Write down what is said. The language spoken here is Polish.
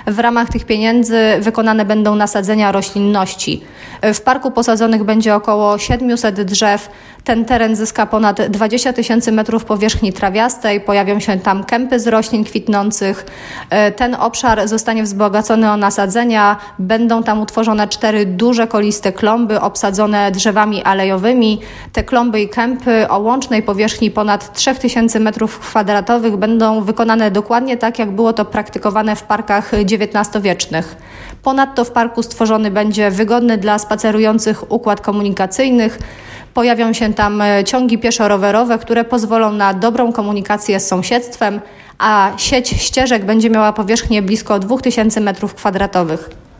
W ramach tych pieniędzy wykonane będą nasadzenia roślinności. W parku posadzonych będzie około 700 drzew. Ten teren zyska ponad 20 000 metrów powierzchni trawiastej. Pojawią się tam kępy z roślin kwitnących. Ten obszar zostanie wzbogacony o nasadzenia. Będą tam utworzone 4 duże koliste klomby obsadzone drzewami alejowymi. Te klomby i kępy o łącznej powierzchni ponad 3000 metrów kwadratowych będą wykonane dokładnie tak, jak było to praktykowane w parkach XIX-wiecznych. Ponadto w parku stworzony będzie wygodny dla spacerujących układ komunikacyjnych. Pojawią się tam ciągi pieszo-rowerowe, które pozwolą na dobrą komunikację z sąsiedztwem, a sieć ścieżek będzie miała powierzchnię blisko 2000 metrów kwadratowych.